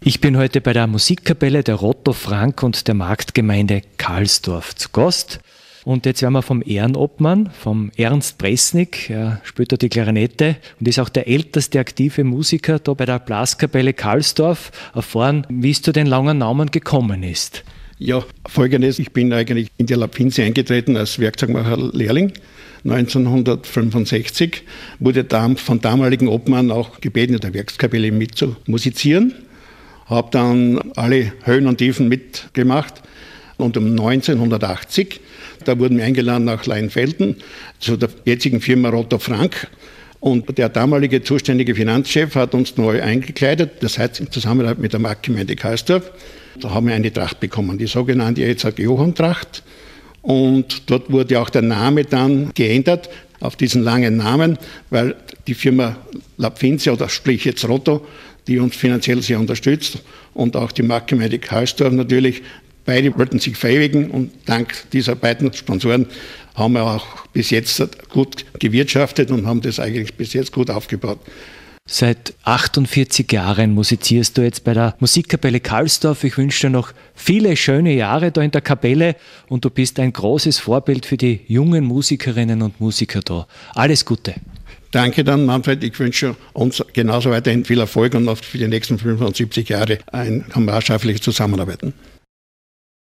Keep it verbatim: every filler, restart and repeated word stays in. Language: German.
Ich bin heute bei der Musikkapelle der Rotto Frank und der Marktgemeinde Karlsdorf zu Gast. Und jetzt werden wir vom Ehrenobmann, vom Ernst Bresnik, er spielt da die Klarinette und ist auch der älteste aktive Musiker da bei der Blaskapelle Karlsdorf, erfahren, wie es zu den langen Namen gekommen ist. Ja, folgendes, ich bin eigentlich in die Lapfinze eingetreten als Werkzeugmacher-Lehrling. neunzehnhundertfünfundsechzig wurde da von damaligen Obmann auch gebeten, in der Werkskapelle mit zu musizieren. Habe dann alle Höhen und Tiefen mitgemacht. Und um neunzehnhundertachtzig, da wurden wir eingeladen nach Leinfelden zu der jetzigen Firma Rotto Frank. Und der damalige zuständige Finanzchef hat uns neu eingekleidet, das heißt in Zusammenarbeit mit der Marktgemeinde Karlsdorf. Da haben wir eine Tracht bekommen, die sogenannte Johann-Tracht. Und dort wurde auch der Name dann geändert auf diesen langen Namen, weil die Firma Lapfinze oder sprich jetzt Rotto, die uns finanziell sehr unterstützt und auch die Marktgemeinde Karlsdorf natürlich, beide wollten sich verewigen und dank dieser beiden Sponsoren haben wir auch bis jetzt gut gewirtschaftet und haben das eigentlich bis jetzt gut aufgebaut. Seit achtundvierzig Jahren musizierst du jetzt bei der Musikkapelle Karlsdorf. Ich wünsche dir noch viele schöne Jahre da in der Kapelle und du bist ein großes Vorbild für die jungen Musikerinnen und Musiker da. Alles Gute. Danke dann, Manfred. Ich wünsche uns genauso weiterhin viel Erfolg und auch für die nächsten fünfundsiebzig Jahre ein kameradschaftliches Zusammenarbeiten.